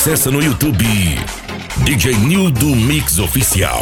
Acesse no YouTube DJ Nildo Mix Oficial.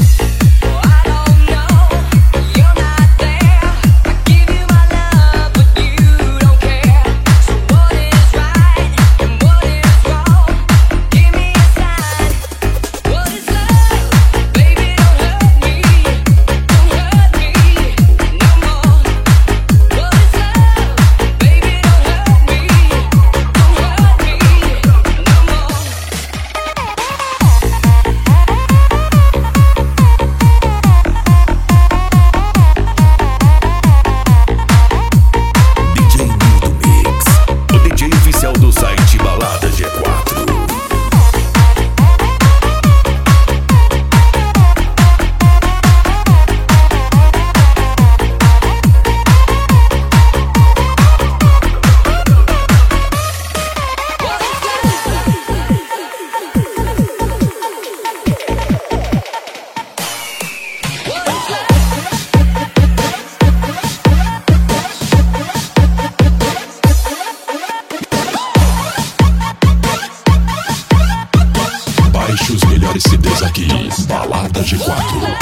Os melhores CDs aqui, Balada G4.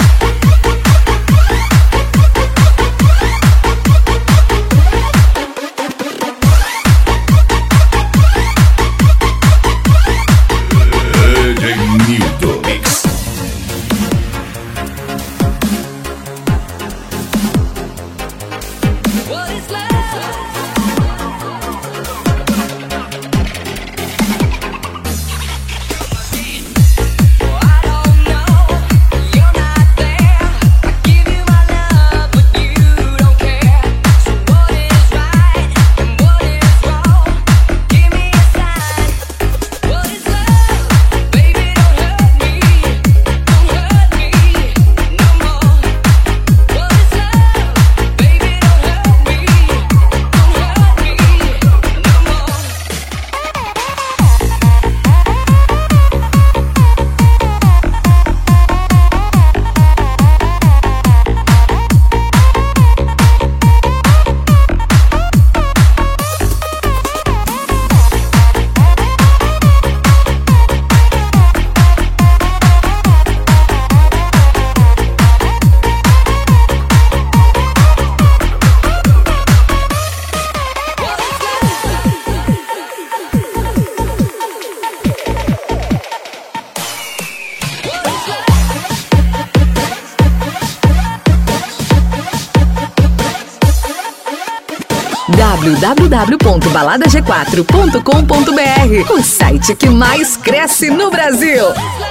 www.baladag4.com.br, o site que mais cresce no Brasil.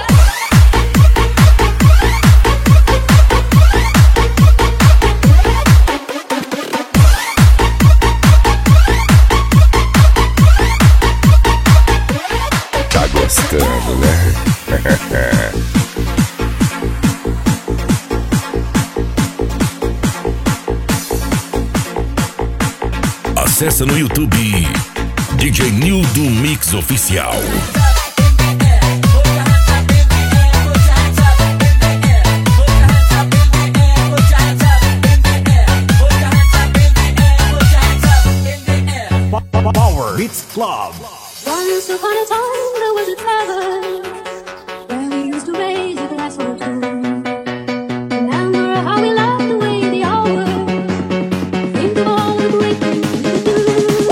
Tá gostando, né? Acesse no YouTube DJ Nildo Mix Oficial. Power Beats Club. Once upon a time there was a tavern where we used to raise a glass or two. Remember how we laughed away the hours. Think of all the great things we could do.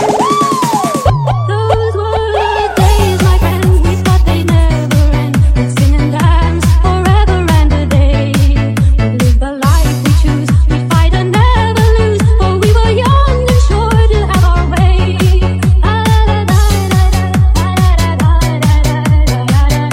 Those were the days, my friends, we thought they'd never end. We'd sing and dance forever and a day. We'd live the life we choose, we'd fight and never lose. For we were young and sure to have our way.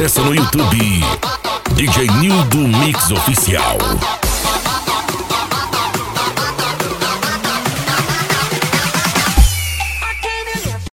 acessa no YouTube DJ Nildo Mix Oficial.